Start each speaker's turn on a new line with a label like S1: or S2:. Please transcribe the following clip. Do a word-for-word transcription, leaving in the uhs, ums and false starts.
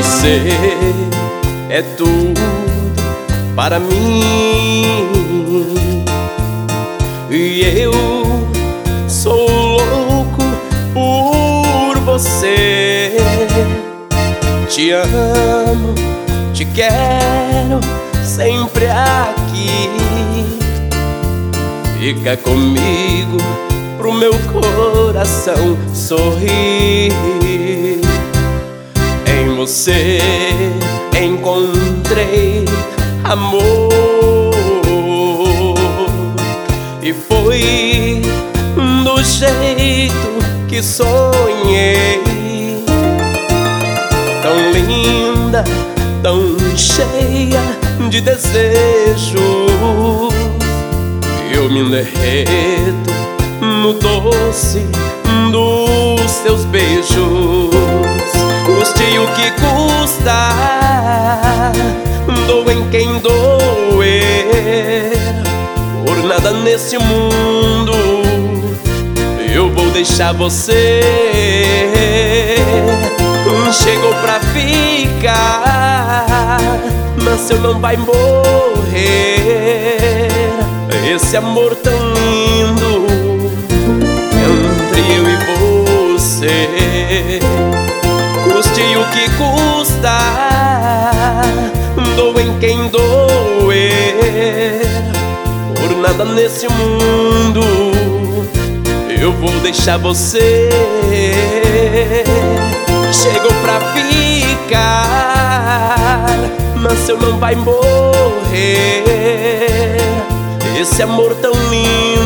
S1: Você é tudo para mim e eu sou louco por você. Te amo, te quero sempre aqui. Fica comigo pro meu coração sorrir. Em você encontrei amor e foi do jeito que sonhei. Tão linda, tão cheia de desejos, eu me derreto no doce dos seus beijos. Custe o que custa, doa em quem doer. Por nada nesse mundo eu vou deixar você. Chegou pra ficar, nasceu, não vai morrer. Esse amor tão lindo entre eu e você. Custe o que custa, doa em quem doer. Por nada nesse mundo eu vou deixar você. Chegou pra ficar, nasceu, não vai morrer. Esse amor tão lindo